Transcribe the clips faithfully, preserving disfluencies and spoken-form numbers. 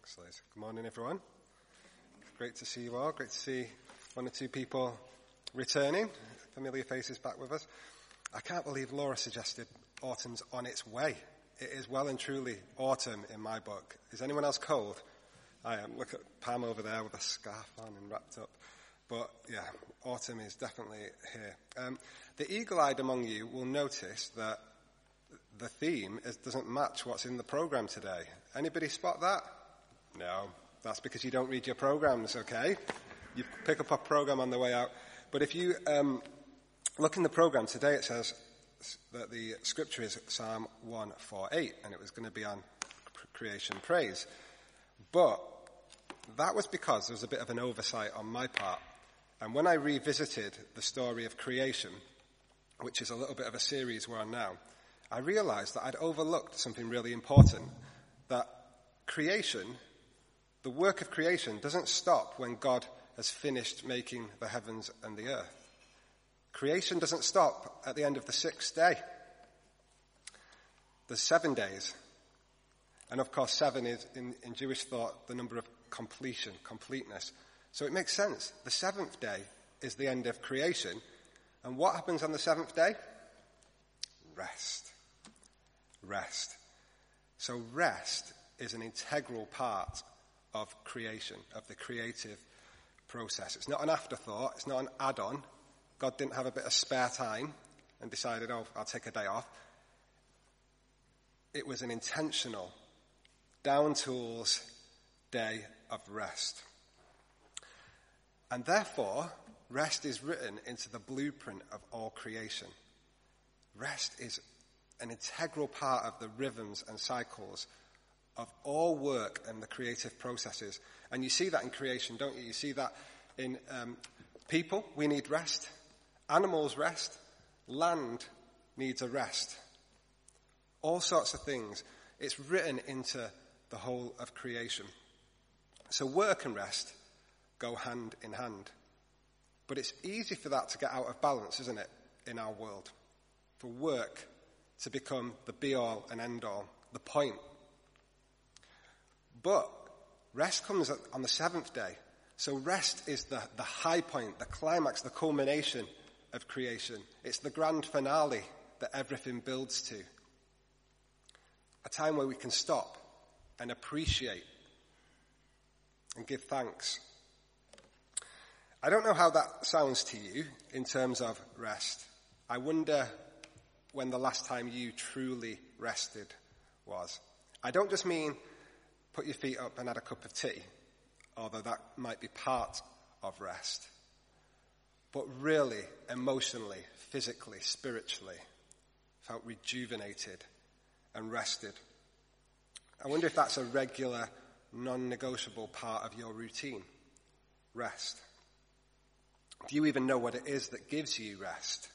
Thanks, Liz. Good morning, everyone. Great to see you all. Great to see one or two people returning. Familiar faces back with us. I can't believe Laura suggested autumn's on its way. It is well and truly autumn in my book. Is anyone else cold? I am. Look at Pam over there with a scarf on and wrapped up. But yeah, autumn is definitely here. Um, the eagle-eyed among you will notice that the theme is, doesn't match what's in the program today. Anybody spot that? No. That's because you don't read your programs, okay? You pick up a program on the way out. But if you um, look in the program today, it says that the scripture is Psalm one forty-eight, and it was going to be on creation praise. But that was because there was a bit of an oversight on my part. And when I revisited the story of creation, which is a little bit of a series we're on now, I realized that I'd overlooked something really important, that creation, the work of creation, doesn't stop when God has finished making the heavens and the earth. Creation doesn't stop at the end of the sixth day. There's seven days. And of course, seven is, in, in Jewish thought, the number of completion, completeness. So it makes sense. The seventh day is the end of creation. And what happens on the seventh day? Rest. Rest. So rest is an integral part of creation, of the creative process. It's not an afterthought. It's not an add-on. God didn't have a bit of spare time and decided, oh, I'll take a day off. It was an intentional, down-tools day of rest. And therefore, rest is written into the blueprint of all creation. Rest is an integral part of the rhythms and cycles of all work and the creative processes. And you see that in creation, don't you? You see that in um, people, we need rest. Animals rest. Land needs a rest. All sorts of things. It's written into the whole of creation. So work and rest go hand in hand. But it's easy for that to get out of balance, isn't it, in our world? For work to become the be-all and end-all, the point. But rest comes on the seventh day. So rest is the, the high point, the climax, the culmination of creation. It's the grand finale that everything builds to. A time where we can stop and appreciate and give thanks. I don't know how that sounds to you in terms of rest. I wonder when the last time you truly rested was. I don't just mean put your feet up and had a cup of tea, although that might be part of rest. But really, emotionally, physically, spiritually, felt rejuvenated and rested. I wonder if that's a regular, non-negotiable part of your routine. Rest. Do you even know what it is that gives you rest?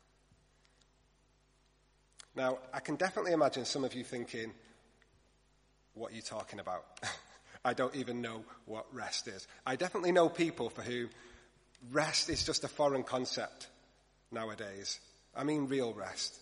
Now, I can definitely imagine some of you thinking, what are you talking about? I don't even know what rest is. I definitely know people for whom rest is just a foreign concept nowadays. I mean real rest.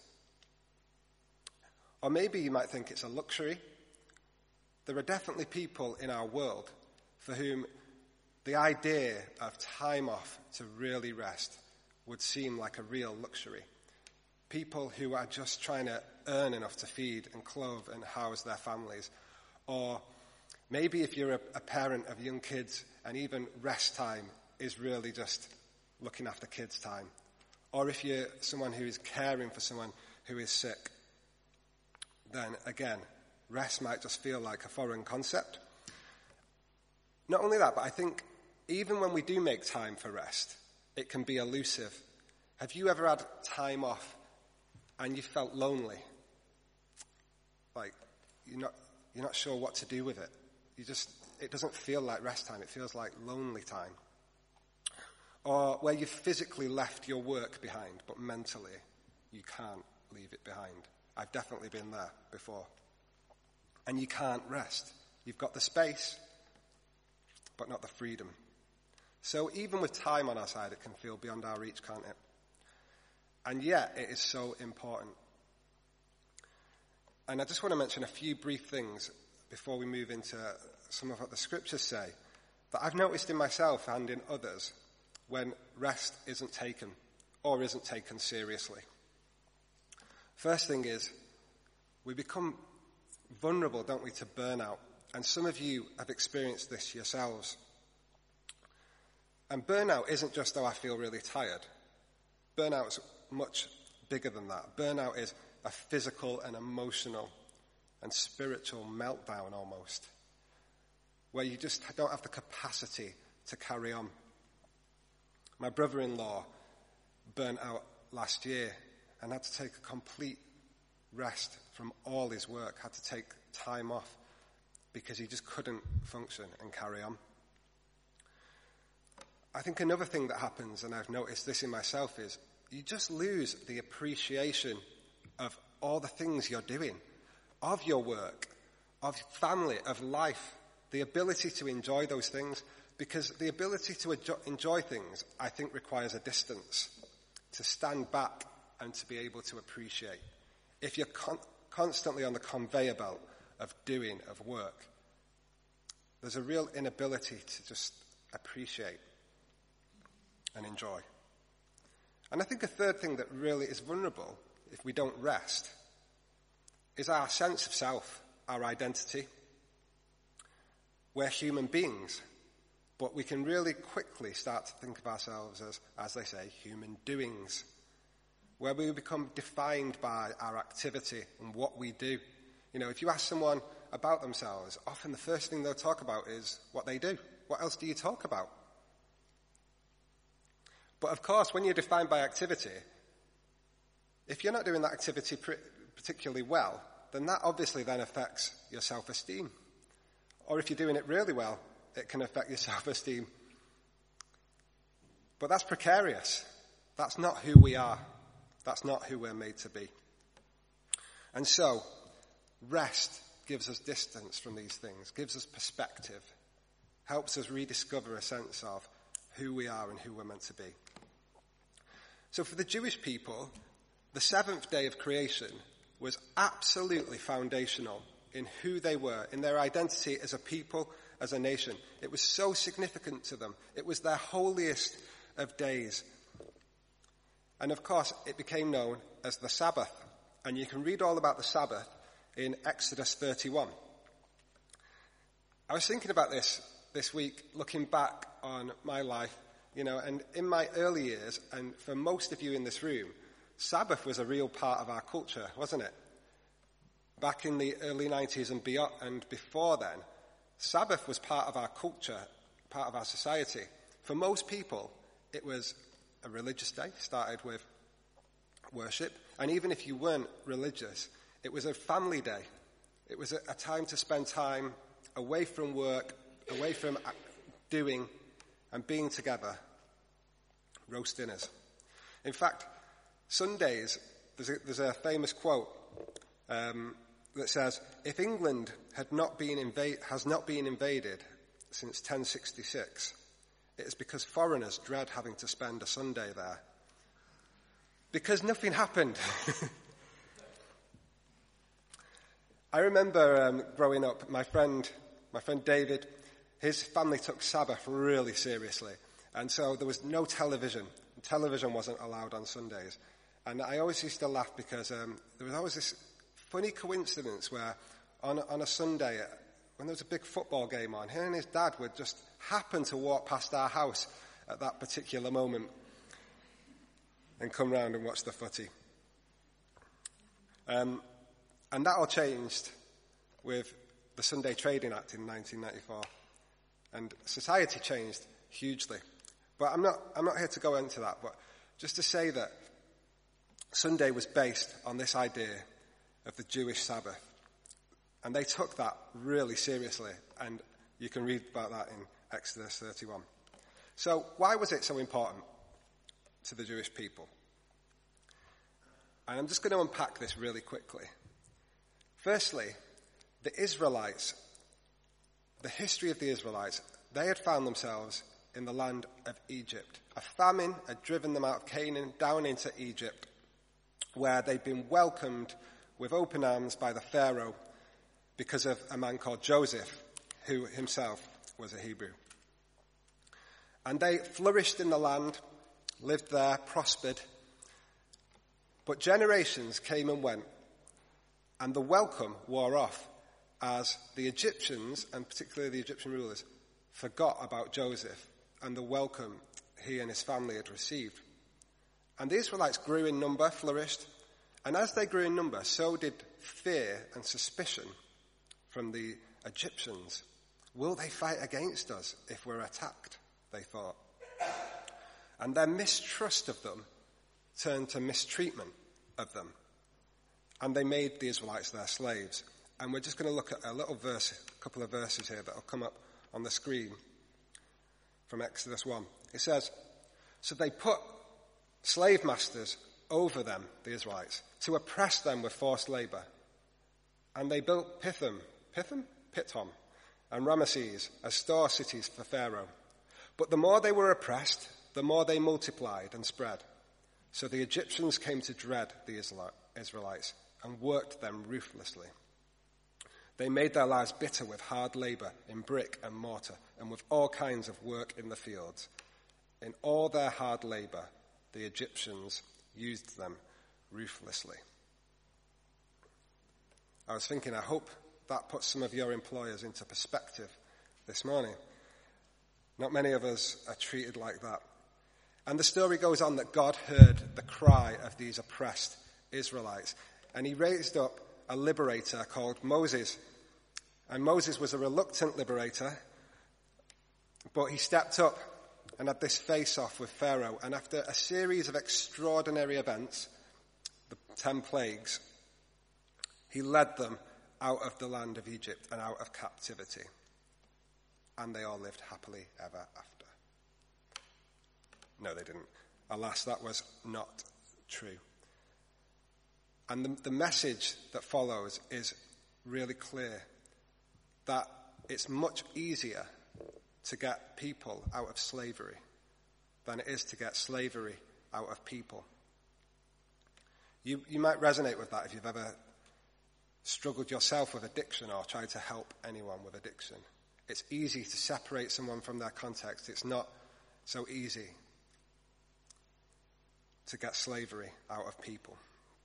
Or maybe you might think it's a luxury. There are definitely people in our world for whom the idea of time off to really rest would seem like a real luxury. People who are just trying to earn enough to feed and clothe and house their families. Or maybe if you're a, a parent of young kids and even rest time is really just looking after kids' time. Or if you're someone who is caring for someone who is sick, then again, rest might just feel like a foreign concept. Not only that, but I think even when we do make time for rest, it can be elusive. Have you ever had time off and you felt lonely? Like, you're not, you're not sure what to do with it. You just, it doesn't feel like rest time. It feels like lonely time. Or where you've physically left your work behind, but mentally you can't leave it behind. I've definitely been there before. And you can't rest. You've got the space, but not the freedom. So even with time on our side, it can feel beyond our reach, can't it? And yet, it is so important. And I just want to mention a few brief things before we move into some of what the scriptures say, that I've noticed in myself and in others when rest isn't taken or isn't taken seriously. First thing is, we become vulnerable, don't we, to burnout. And some of you have experienced this yourselves. And burnout isn't just, oh, I feel really tired. Burnout's much bigger than that. Burnout is a physical and emotional and spiritual meltdown almost, where you just don't have the capacity to carry on. My brother-in-law burnt out last year and had to take a complete rest from all his work, had to take time off because he just couldn't function and carry on. I think another thing that happens, and I've noticed this in myself, is you just lose the appreciation of all the things you're doing, of your work, of family, of life, the ability to enjoy those things, because the ability to enjoy things, I think, requires a distance, to stand back and to be able to appreciate. If you're con- constantly on the conveyor belt of doing, of work, there's a real inability to just appreciate and enjoy. And I think a third thing that really is vulnerable if we don't rest is our sense of self, our identity. We're human beings, but we can really quickly start to think of ourselves as, as they say, human doings, where we become defined by our activity and what we do. You know, if you ask someone about themselves, often the first thing they'll talk about is what they do. What else do you talk about? But of course, when you're defined by activity, if you're not doing that activity particularly well, then that obviously then affects your self-esteem. Or if you're doing it really well, it can affect your self-esteem. But that's precarious. That's not who we are. That's not who we're made to be. And so, rest gives us distance from these things, gives us perspective, helps us rediscover a sense of who we are and who we're meant to be. So for the Jewish people, the seventh day of creation was absolutely foundational in who they were, in their identity as a people, as a nation. It was so significant to them. It was their holiest of days. And of course, it became known as the Sabbath. And you can read all about the Sabbath in Exodus thirty-one. I was thinking about this this week, looking back on my life, you know, and in my early years, and for most of you in this room, Sabbath was a real part of our culture, wasn't it? Back in the early nineties and beyond, and before then, Sabbath was part of our culture, part of our society. For most people, it was a religious day, started with worship. And even if you weren't religious, it was a family day. It was a, a time to spend time away from work, away from doing and being together. Roast dinners. In fact, Sundays, there's a, there's a famous quote um, that says, if England had not been invade, has not been invaded since ten sixty-six, it is because foreigners dread having to spend a Sunday there. Because nothing happened. I remember um, growing up, my friend, my friend David, his family took Sabbath really seriously. And so there was no television. Television wasn't allowed on Sundays. And I always used to laugh because um, there was always this funny coincidence where on, on a Sunday, when there was a big football game on, he and his dad would just happen to walk past our house at that particular moment and come round and watch the footy. Um, and that all changed with the Sunday Trading Act in nineteen ninety-four. And society changed hugely. But I'm not, I'm not here to go into that, but just to say that Sunday was based on this idea of the Jewish Sabbath. And they took that really seriously. And you can read about that in Exodus thirty-one. So why was it so important to the Jewish people? And I'm just going to unpack this really quickly. Firstly, the Israelites, the history of the Israelites, they had found themselves in the land of Egypt. A famine had driven them out of Canaan down into Egypt, where they'd been welcomed with open arms by the Pharaoh, because of a man called Joseph, who himself was a Hebrew. And they flourished in the land, lived there, prospered. But generations came and went, and the welcome wore off as the Egyptians, and particularly the Egyptian rulers, forgot about Joseph and the welcome he and his family had received. And the Israelites grew in number, flourished, and as they grew in number, so did fear and suspicion from the Egyptians. Will they fight against us if we're attacked? They thought. And their mistrust of them turned to mistreatment of them. And they made the Israelites their slaves. And we're just going to look at a little verse, a couple of verses here that will come up on the screen from Exodus one. It says, so they put slave masters over them, the Israelites, to oppress them with forced labor. And they built Pithom, Pithom? Pithom, and Ramesses as store cities for Pharaoh. But the more they were oppressed, the more they multiplied and spread. So the Egyptians came to dread the Israelites and worked them ruthlessly. They made their lives bitter with hard labor in brick and mortar and with all kinds of work in the fields. In all their hard labor, the Egyptians used them ruthlessly. I was thinking, I hope that puts some of your employers into perspective this morning. Not many of us are treated like that. And the story goes on that God heard the cry of these oppressed Israelites, and he raised up a liberator called Moses. And Moses was a reluctant liberator, but he stepped up and had this face-off with Pharaoh. And after a series of extraordinary events, the ten plagues, he led them out of the land of Egypt and out of captivity. And they all lived happily ever after. No, they didn't. Alas, that was not true. And the, the message that follows is really clear, that it's much easier to get people out of slavery than it is to get slavery out of people. You, you might resonate with that if you've ever struggled yourself with addiction or tried to help anyone with addiction. It's easy to separate someone from their context. It's not so easy to get slavery out of people.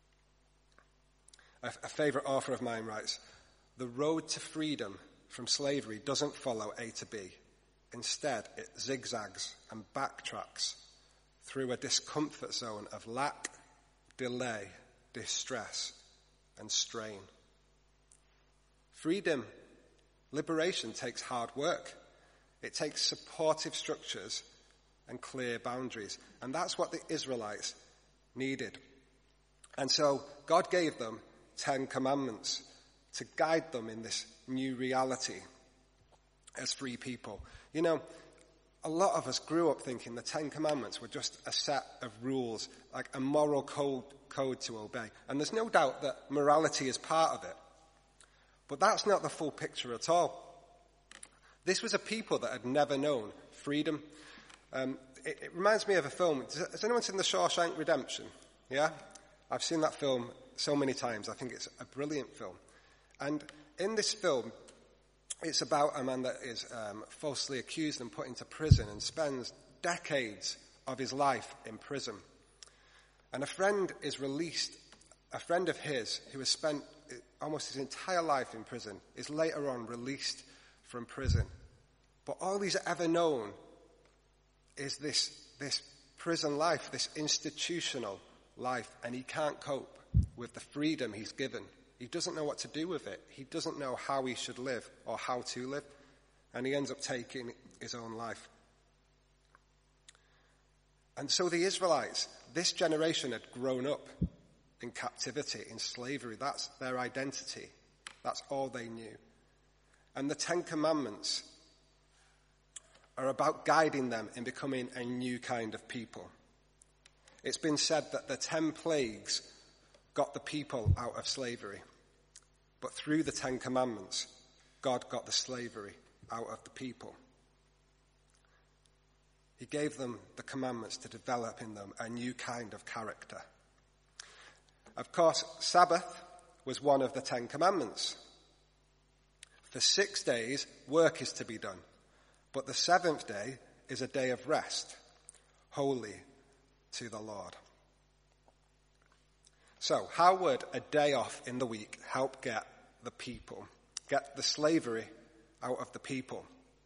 A, a favorite author of mine writes, the road to freedom from slavery doesn't follow A to B. Instead, it zigzags and backtracks through a discomfort zone of lack, delay, distress, and strain. Freedom, liberation takes hard work. It takes supportive structures and clear boundaries. And that's what the Israelites needed. And so God gave them Ten Commandments to guide them in this new reality as free people. You know, a lot of us grew up thinking the Ten Commandments were just a set of rules, like a moral code, code to obey. And there's no doubt that morality is part of it. But that's not the full picture at all. This was a people that had never known freedom. Um, it, it reminds me of a film. Has anyone seen The Shawshank Redemption? Yeah? I've seen that film so many times. I think it's a brilliant film. And in this film, it's about a man that is um, falsely accused and put into prison and spends decades of his life in prison. And a friend is released, a friend of his who has spent almost his entire life in prison is later on released from prison. But all he's ever known is this, this prison life, this institutional life, and he can't cope with the freedom he's given. He doesn't know what to do with it. He doesn't know how he should live or how to live. And he ends up taking his own life. And so the Israelites, this generation had grown up in captivity, in slavery. That's their identity. That's all they knew. And the Ten Commandments are about guiding them in becoming a new kind of people. It's been said that the ten plagues got the people out of slavery. But through the Ten Commandments, God got the slavery out of the people. He gave them the commandments to develop in them a new kind of character. Of course, Sabbath was one of the Ten Commandments. For six days, work is to be done, but the seventh day is a day of rest, holy to the Lord. So, how would a day off in the week help get the people, get the slavery out of the people?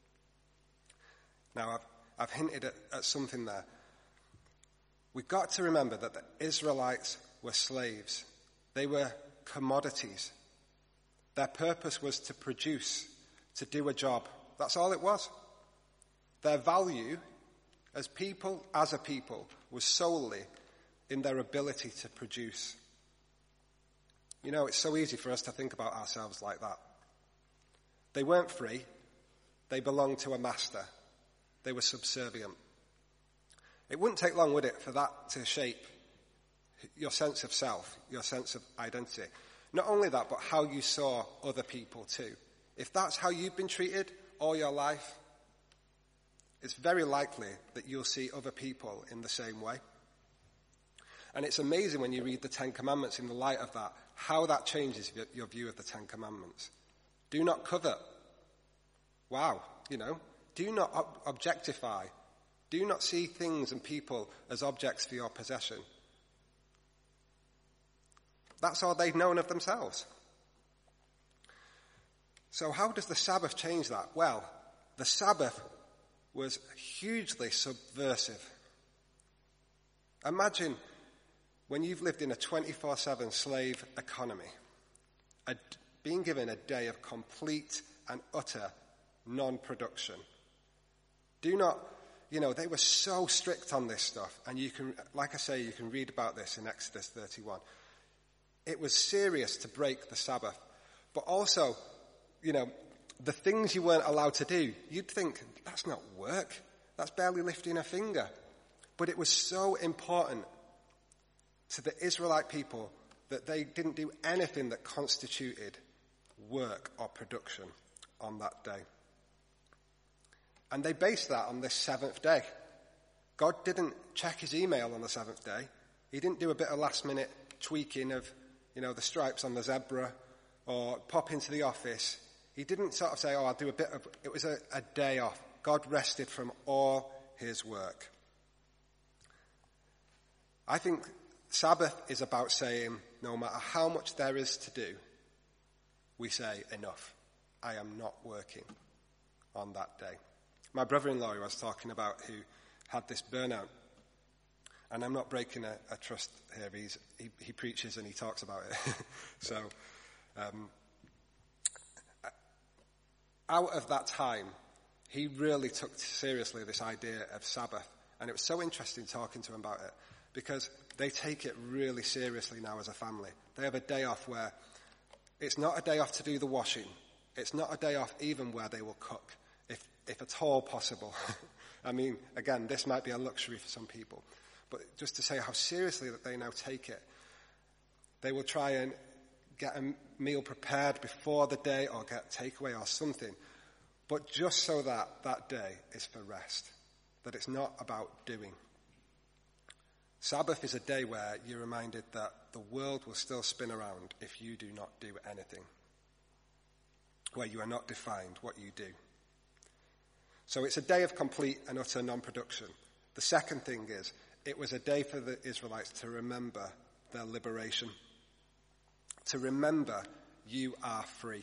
Now, I've, I've hinted at, at something there. We've got to remember that the Israelites were slaves. They were commodities. Their purpose was to produce, to do a job. That's all it was. Their value as people, as a people, was solely in their ability to produce. You know, it's so easy for us to think about ourselves like that. They weren't free. They belonged to a master. They were subservient. It wouldn't take long, would it, for that to shape your sense of self, your sense of identity. Not only that, but how you saw other people too. If that's how you've been treated all your life, it's very likely that you'll see other people in the same way. And it's amazing when you read the Ten Commandments in the light of that, how that changes your view of the Ten Commandments. Do not covet. Wow, you know. Do not ob- objectify. Do not see things and people as objects for your possession. That's all they've known of themselves. So how does the Sabbath change that? Well, the Sabbath was hugely subversive. Imagine when you've lived in a twenty-four seven slave economy, a, being given a day of complete and utter non-production. Do not, you know, they were so strict on this stuff, and you can, like I say, you can read about this in Exodus thirty-one. It was serious to break the Sabbath, but also, you know, the things you weren't allowed to do, you'd think, that's not work, that's barely lifting a finger. But it was so important to the Israelite people that they didn't do anything that constituted work or production on that day. And they based that on this seventh day. God didn't check his email on the seventh day. He didn't do a bit of last minute tweaking of, you know, the stripes on the zebra or pop into the office. He didn't sort of say, oh, I'll do a bit of, it was a, a day off. God rested from all his work. I think Sabbath is about saying, no matter how much there is to do, we say, enough. I am not working on that day. My brother-in-law who I was talking about, who had this burnout, and I'm not breaking a, a trust here, He's, he, he preaches and he talks about it. so, um, out of that time, he really took seriously this idea of Sabbath. And it was so interesting talking to him about it, because they take it really seriously now as a family. They have a day off where it's not a day off to do the washing. It's not a day off even where they will cook, if, if at all possible. I mean, again, this might be a luxury for some people. But just to say how seriously that they now take it, they will try and get a meal prepared before the day or get takeaway or something. But just so that that day is for rest, that it's not about doing. Sabbath is a day where you're reminded that the world will still spin around if you do not do anything, where you are not defined what you do. So it's a day of complete and utter non-production. The second thing is, it was a day for the Israelites to remember their liberation. To remember you are free.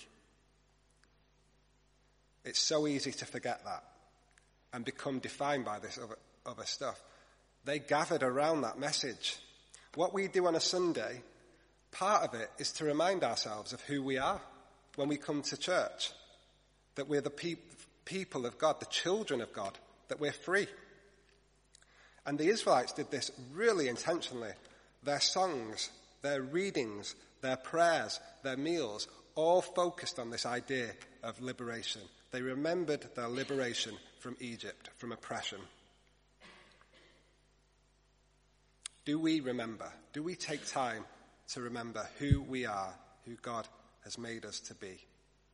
It's so easy to forget that and become defined by this other, other stuff. They gathered around that message. What we do on a Sunday, part of it is to remind ourselves of who we are when we come to church. That we're the pe- people of God, the children of God, that we're free. And the Israelites did this really intentionally. Their songs, their readings, their prayers, their meals, all focused on this idea of liberation. They remembered their liberation from Egypt, from oppression. Do we remember? Do we take time to remember who we are, who God has made us to be?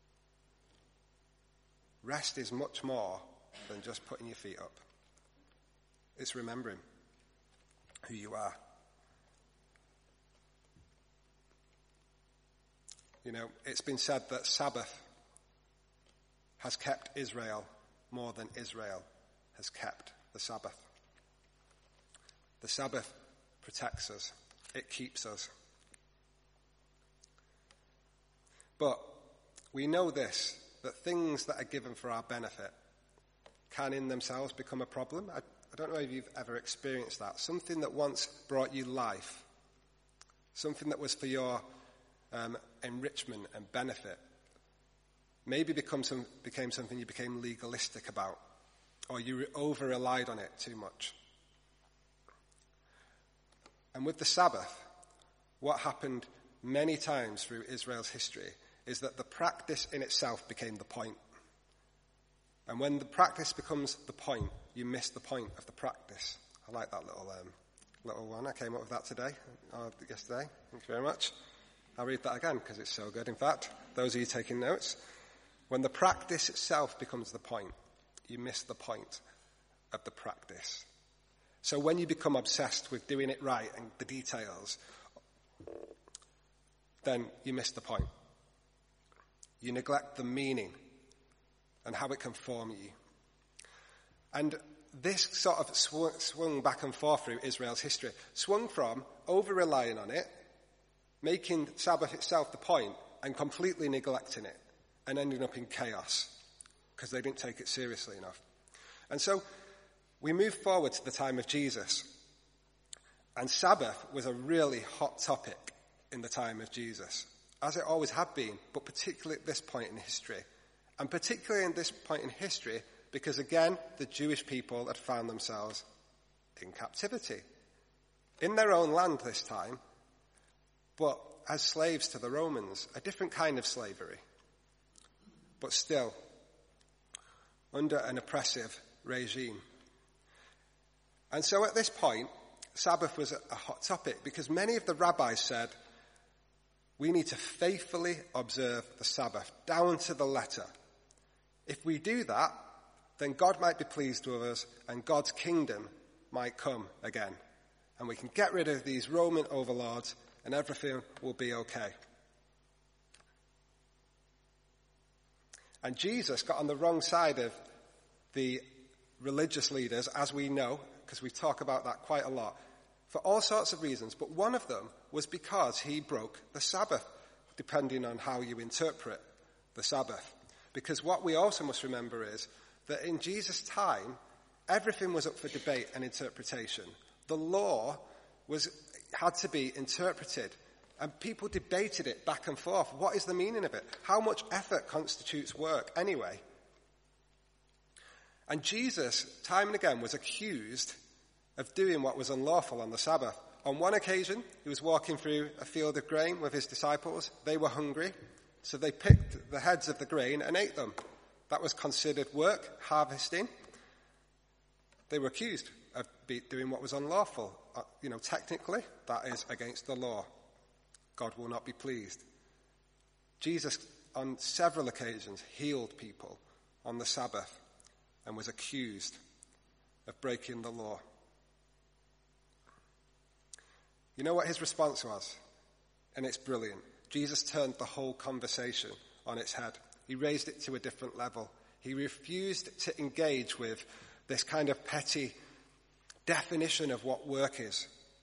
Rest is much more than just putting your feet up. It's remembering who you are. You know, it's been said that Sabbath has kept Israel more than Israel has kept the Sabbath. The Sabbath protects us. It keeps us. But we know this, that things that are given for our benefit can in themselves become a problem. I, I don't know if you've ever experienced that. Something that once brought you life, something that was for your um, enrichment and benefit, maybe become some, became something you became legalistic about, or you over-relied on it too much. And with the Sabbath, what happened many times through Israel's history is that the practice in itself became the point. And when the practice becomes the point, you miss the point of the practice. I like that little um, little one. I came up with that today, or yesterday. Thank you very much. I'll read that again because it's so good. In fact, those of you taking notes, when the practice itself becomes the point, you miss the point of the practice. So when you become obsessed with doing it right and the details, then you miss the point. You neglect the meaning and how it can form you. And this sort of swung, swung back and forth through Israel's history. Swung from over-relying on it, making Sabbath itself the point, and completely neglecting it, and ending up in chaos, because they didn't take it seriously enough. And so we move forward to the time of Jesus. And Sabbath was a really hot topic in the time of Jesus, as it always had been, but particularly at this point in history. And particularly in this point in history, because again, the Jewish people had found themselves in captivity. In their own land this time, but as slaves to the Romans, a different kind of slavery. But still, under an oppressive regime. And so at this point, Sabbath was a hot topic because many of the rabbis said, we need to faithfully observe the Sabbath down to the letter. If we do that, then God might be pleased with us and God's kingdom might come again. And we can get rid of these Roman overlords and everything will be okay. And Jesus got on the wrong side of the religious leaders, as we know, because we talk about that quite a lot, for all sorts of reasons. But one of them was because he broke the Sabbath, depending on how you interpret the Sabbath. Because what we also must remember is that in Jesus' time, everything was up for debate and interpretation. The law was had to be interpreted, and people debated it back and forth. What is the meaning of it? How much effort constitutes work anyway? And Jesus, time and again, was accused of doing what was unlawful on the Sabbath. On one occasion, he was walking through a field of grain with his disciples. They were hungry, so they picked the heads of the grain and ate them. That was considered work, harvesting. They were accused of doing what was unlawful. Uh, you know, technically, that is against the law. God will not be pleased. Jesus, on several occasions, healed people on the Sabbath and was accused of breaking the law. You know what his response was? And it's brilliant. Jesus turned the whole conversation on its head. He raised it to a different level. He refused to engage with this kind of petty definition of what work is.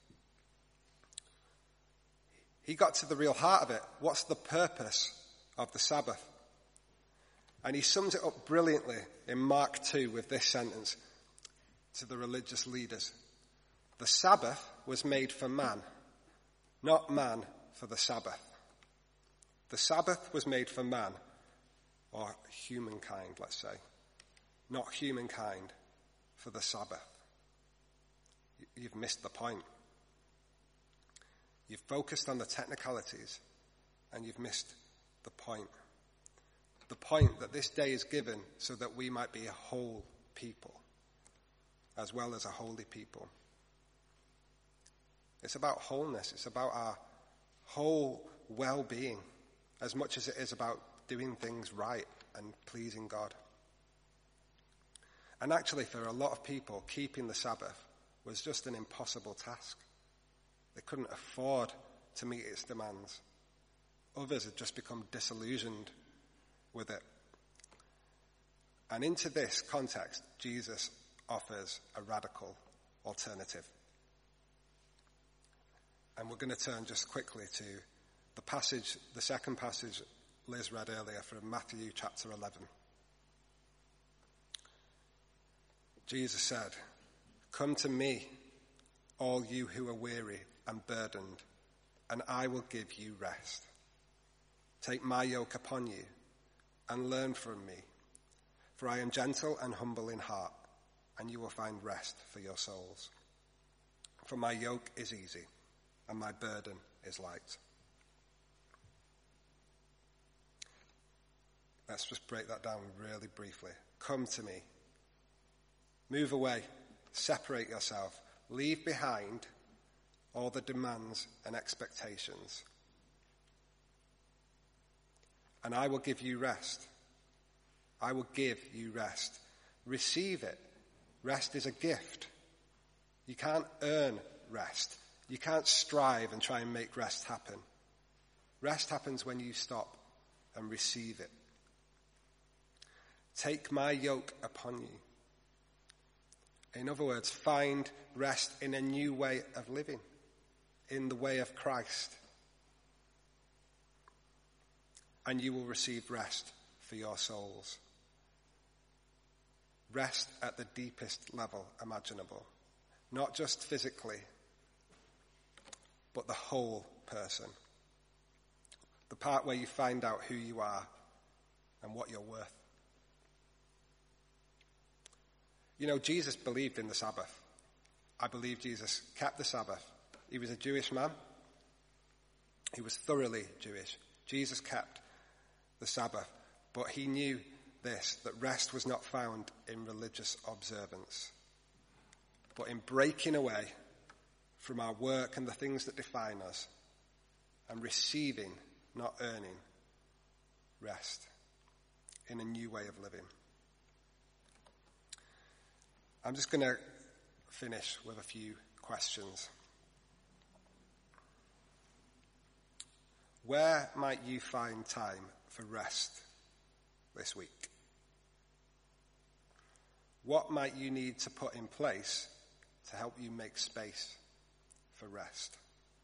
He got to the real heart of it. What's the purpose of the Sabbath? And he sums it up brilliantly in Mark two with this sentence to the religious leaders. The Sabbath was made for man, not man for the Sabbath. The Sabbath was made for man, or humankind, let's say, not humankind for the Sabbath. You've missed the point. You've focused on the technicalities and you've missed the point. The point that this day is given so that we might be a whole people as well as a holy people. It's about wholeness. It's about our whole well-being as much as it is about doing things right and pleasing God. And actually, for a lot of people, keeping the Sabbath was just an impossible task. They couldn't afford to meet its demands. Others had just become disillusioned with it. And into this context, Jesus offers a radical alternative. And we're going to turn just quickly to the passage, the second passage Liz read earlier from Matthew chapter eleven. Jesus said, "Come to me, all you who are weary and burdened, and I will give you rest. Take my yoke upon you and learn from me, for I am gentle and humble in heart, and you will find rest for your souls. For my yoke is easy and my burden is light." Let's just break that down really briefly. Come to me. Move away. Separate yourself. Leave behind all the demands and expectations. And I will give you rest. I will give you rest. Receive it. Rest is a gift. You can't earn rest. You can't strive and try and make rest happen. Rest happens when you stop and receive it. Take my yoke upon you. In other words, find rest in a new way of living, in the way of Christ. And you will receive rest for your souls. Rest at the deepest level imaginable. Not just physically, but the whole person. The part where you find out who you are and what you're worth. You know, Jesus believed in the Sabbath. I believe Jesus kept the Sabbath. He was a Jewish man. He was thoroughly Jewish. Jesus kept the Sabbath, but he knew this, that rest was not found in religious observance, but in breaking away from our work and the things that define us and receiving, not earning, rest in a new way of living. I'm just going to finish with a few questions. Where might you find time for rest this week? What might you need to put in place to help you make space for rest?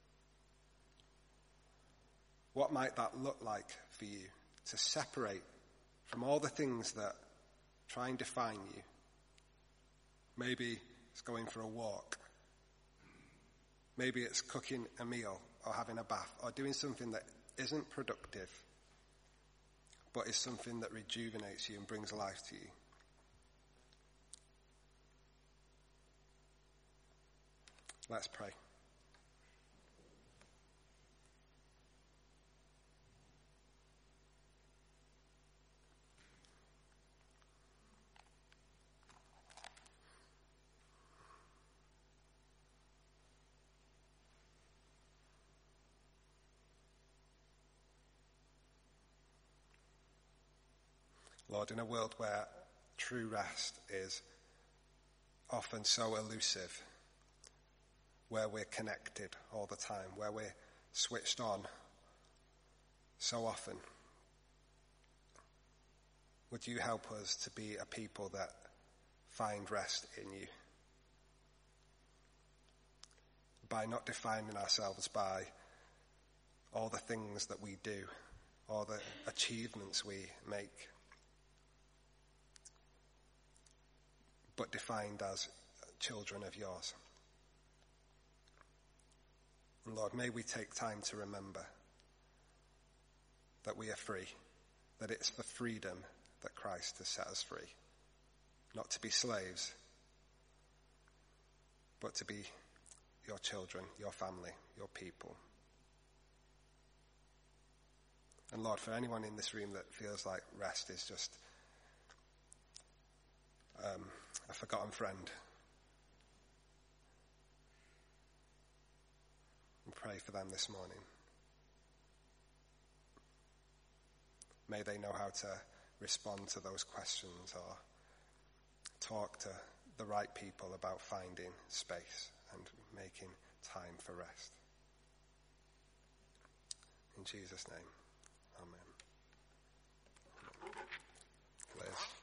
What might that look like for you to separate from all the things that try and define you? Maybe it's going for a walk. Maybe it's cooking a meal or having a bath or doing something that isn't productive, but is something that rejuvenates you and brings life to you. Let's pray. Lord, in a world where true rest is often so elusive, where we're connected all the time, where we're switched on so often, would you help us to be a people that find rest in you? By not defining ourselves by all the things that we do, all the achievements we make, but defined as children of yours. And Lord, may we take time to remember that we are free, that it's for freedom that Christ has set us free. Not to be slaves, but to be your children, your family, your people. And Lord, for anyone in this room that feels like rest is just um, a forgotten friend, and pray for them this morning. May they know how to respond to those questions or talk to the right people about finding space and making time for rest. In Jesus' name, amen. Liz.